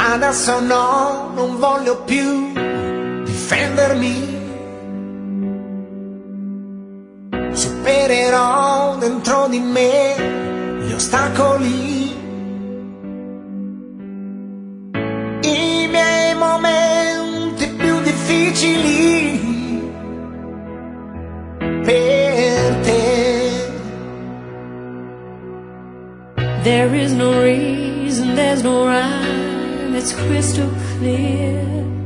Adesso no, non voglio più difendermi. Supererò dentro di me gli ostacoli, i miei momenti più difficili per te. There is no reason, there's no rhyme, it's crystal clear.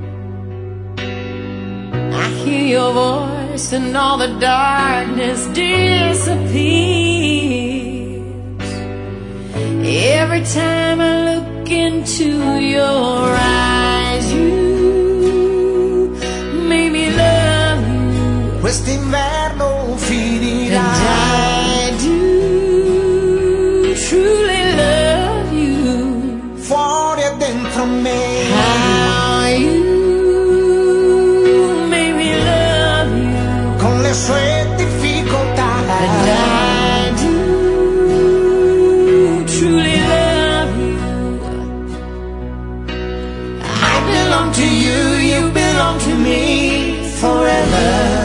I hear your voice and all the darkness disappears. Every time I look into your eyes, you make me love you. Quest'inverno finirà. And I do truly love you. Fuori e dentro me. How you sue difficoltà. And I do truly love you. I belong to you, you belong to me forever.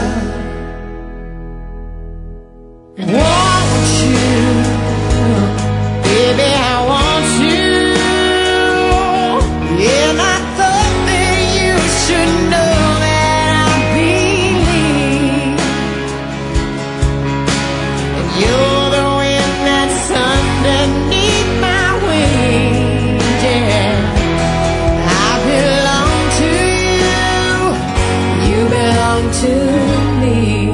Want you, baby, I want you. And I thought that you should know that I believe. You're the wind that's underneath my wings, yeah. I belong to you, you belong to me.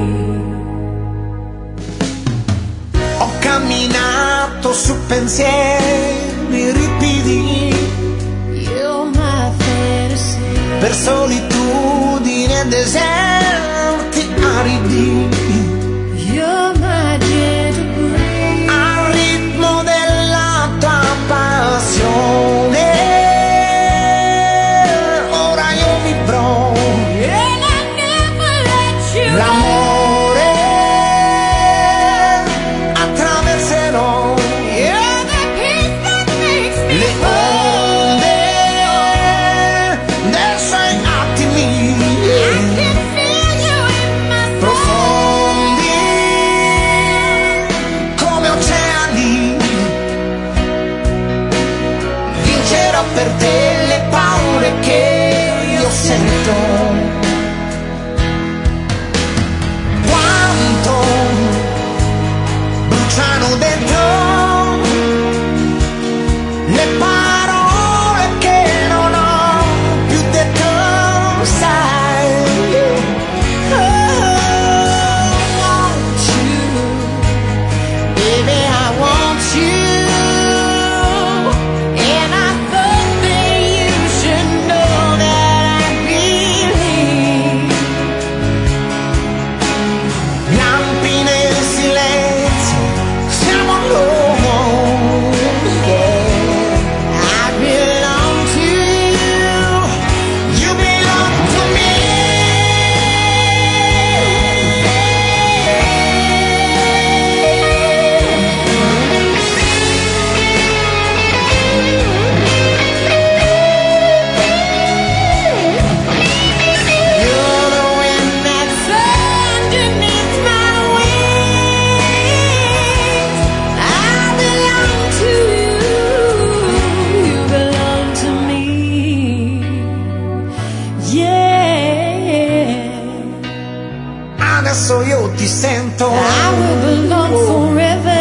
Ho camminato su pensieri ripidi, You're my fantasy. per solitudini e deserti aridi. You're my gentle breeze. Al ritmo della tua passione, ora io vivrò And I never let you go. l'amore, attraverserò You're the peace that makes me le onde dei suoi attimi I can feel you in my soul. profondi come oceani. Vincerò per te le paure che io sento. Quanto bruciano dentro le parole che non ho più detto, sai. Oh, want you, baby, I want you. And I thought that you should know that I believe. Lampi nel silenzio, siamo alone, yeah. I belong to You belong to me. You're the wind that's underneath my wings. I belong to you, you belong to me. Yeah, Adesso io ti sento. I will belong forever.